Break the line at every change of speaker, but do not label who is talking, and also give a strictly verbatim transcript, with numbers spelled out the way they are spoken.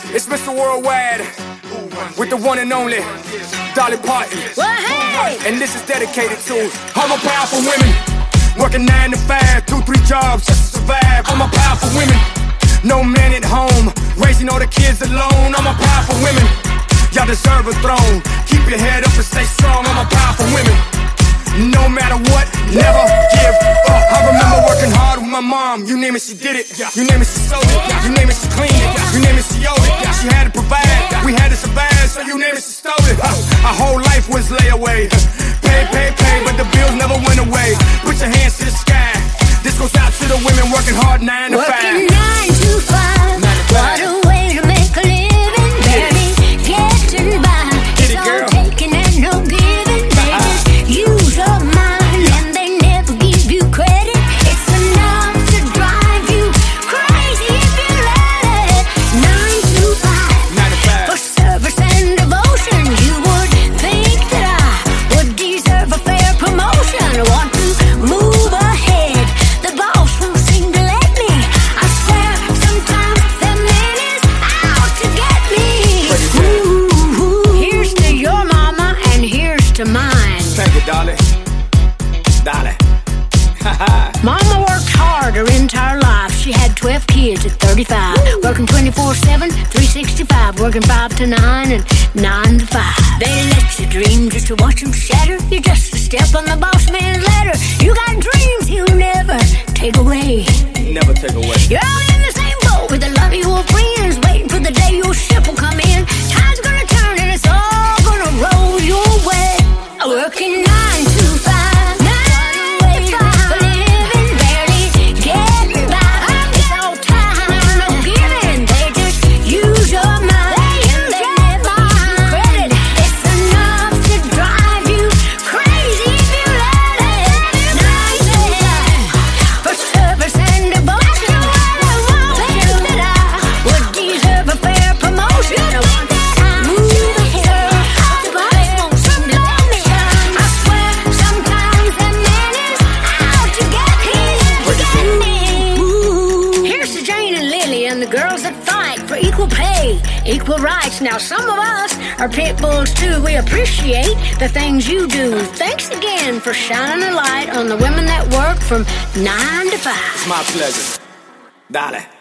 It's Mister Worldwide with the one and only Dolly Parton.
Well, hey!
And this is dedicated to all my powerful women working nine to five, two, three jobs just to survive. All my powerful women, no man at home, raising all the kids alone. All my powerful women, y'all deserve a throne. Keep your head up and stay strong. All my powerful women, no matter what, never give up. I remember working hard with my mom. You name it, she did it. You name it, she sold it. You name it, she cleaned it. You name it, she owed it. She had to provide, we had to survive. So you name it, she stole it. Our whole life was layaway. Pay, pay, pay, but the bills never went away. Put your hands to the sky. This goes out to the women working hard nine to five.
Working nine to five. What a way to make a living. Barely getting by. It's all taking and no giving. They just use your mind and they never give you credit. It's enough to drive you crazy if you let it. Nine to five. For service and devotion, you would think that I would deserve a fair promotion. I want to move ahead. The boss won't seem to let me. I swear sometimes the man is out to get me. Ooh, here's to your mama and here's to mine.
Thank you, Dolly. Dolly.
Mama worked hard her entire life. She had twelve kids at thirty-five. Working twenty-four seven, three sixty-five. Working five to nine and nine to five. They let you dream just to watch them shatter. You're just a step on the boss man's ladder. You got dreams he'll never take away.
Never take away.
You're all in the same boat with a lot of your friends, waiting for the day your ship will come in. Time's gonna turn and it's all gonna roll your way. Working nine to five. Equal rights. Now some of us are pit bulls too. We appreciate the things you do. Thanks again for shining a light on the women that work from nine to five.
It's my pleasure. Dolly.